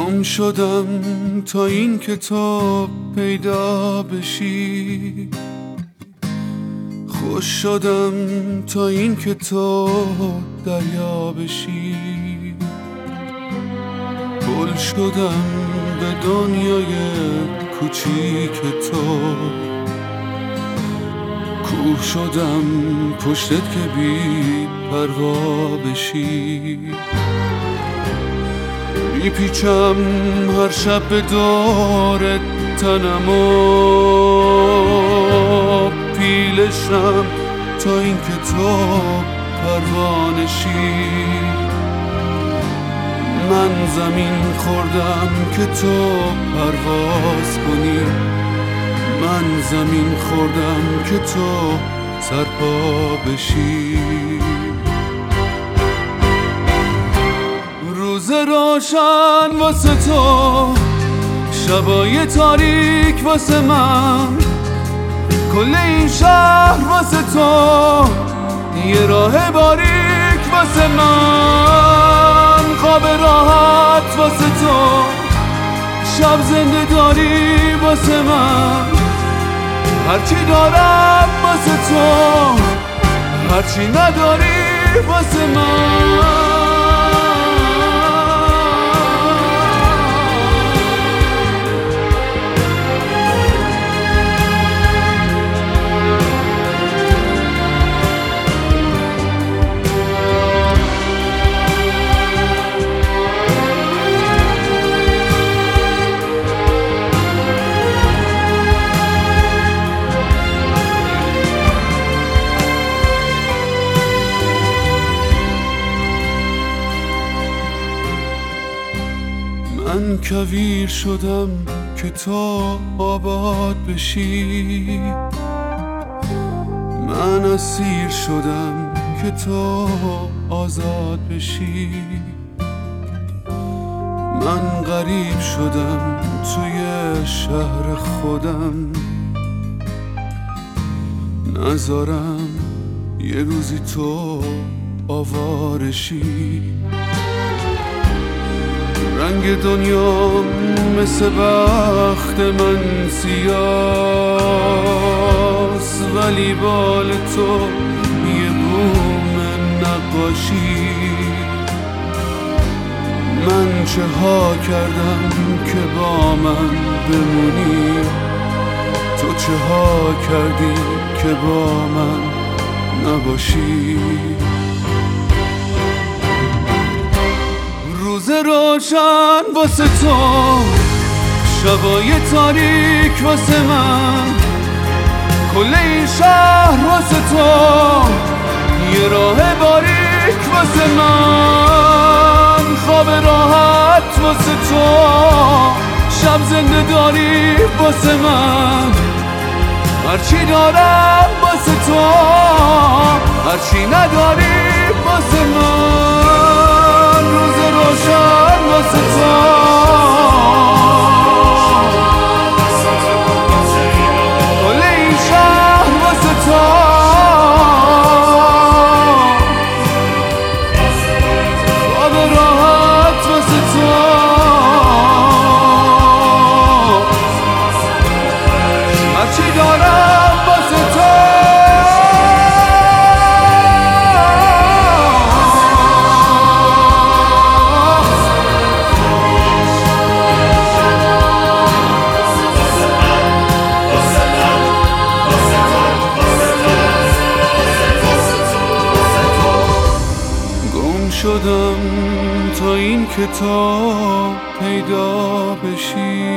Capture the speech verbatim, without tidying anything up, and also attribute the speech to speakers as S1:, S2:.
S1: گم شدم تا این کتاب پیدا بشی، خوش شدم تا این کتاب دریا بشی، گل شدم به دنیای کوچیک تو، کوه شدم پشتت که بی پروا بشی. میپیچم هر شب به دور تنم و پیلشم تا این کتاب پروانشی. من زمین خوردم که تو پرواز کنی، من زمین خوردم که تو سرپا بشی. روز روشن واسه تو، شبای تاریک واسه من، کل این شهر واسه تو، یه راه باریک واسه من، خواب راحت واسه تو، شب زنده داری واسه من، هرچی دارم واسه تو، هرچی نداری واسه من. من کویر شدم که تو آباد بشی، من اسیر شدم که تو آزاد بشی. من غریب شدم توی شهر خودم، نذارم یه روزی تو آوارشی. رنگ دنیا مثل بخت من سیاست، ولی بال تو یه بوم نقاشی. من چه ها کردم که با من بمونی، تو چه ها کردی که با من نباشی. روز روشن واسه تو، شبای تاریک واسه من، کل این شهر واسه تو، یه راه باریک واسه من، خواب راحت واسه تو، شب زنده داری واسه من، هرچی دارم واسه تو، هرچی نداری واسه من. روز روشن واسه تو، کل این شهر واسه تو، خواب راحت واسه تو، هرچی دارم واسه تو. شدم تا این کتاب پیدا بشی،